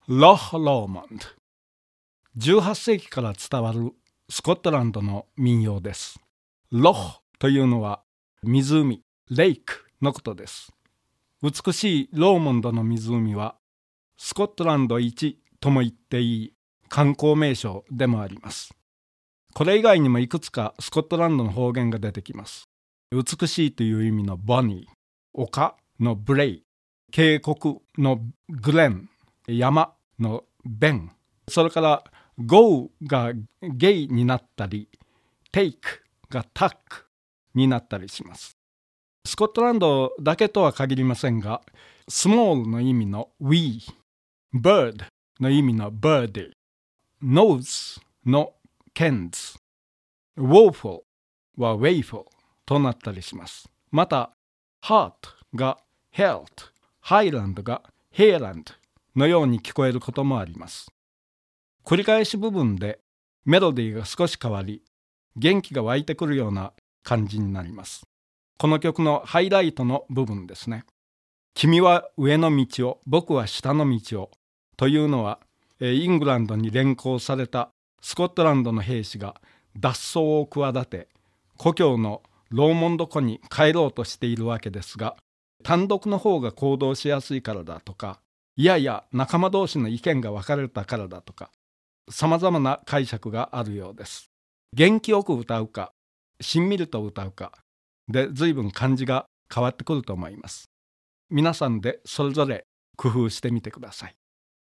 ロッローモンド。18世紀から伝わるスコットランドの民謡です。ロッというのは湖、レイクのことです。美しいローモンドの湖はスコットランド一とも言っていい観光名所でもあります。これ以外にもいくつかスコットランドの方言が出てきます。美しいという意味のボニー、丘のブレイ、渓谷のグレン、山のベン、それからゴーがゲイになったり、テイクがタックになったりします。スコットランドだけとは限りませんが、スモールの意味の We、bird の意味の birdie、nose の kens、woeful は wayful となったりします。また、heart が health、ハイランドが Highland のように聞こえることもあります。繰り返し部分でメロディーが少し変わり、元気が湧いてくるような感じになります。この曲のハイライトの部分ですね。君は上の道を、僕は下の道をというのは、イングランドに連行されたスコットランドの兵士が脱走を企て、故郷のローモンド湖に帰ろうとしているわけですが、単独の方が行動しやすいからだとか、いやいや仲間同士の意見が分かれたからだとか、さまざまな解釈があるようです。元気よく歌うか、しんみりと歌うかで随分感じが変わってくると思います。皆さんでそれぞれ工夫してみてください。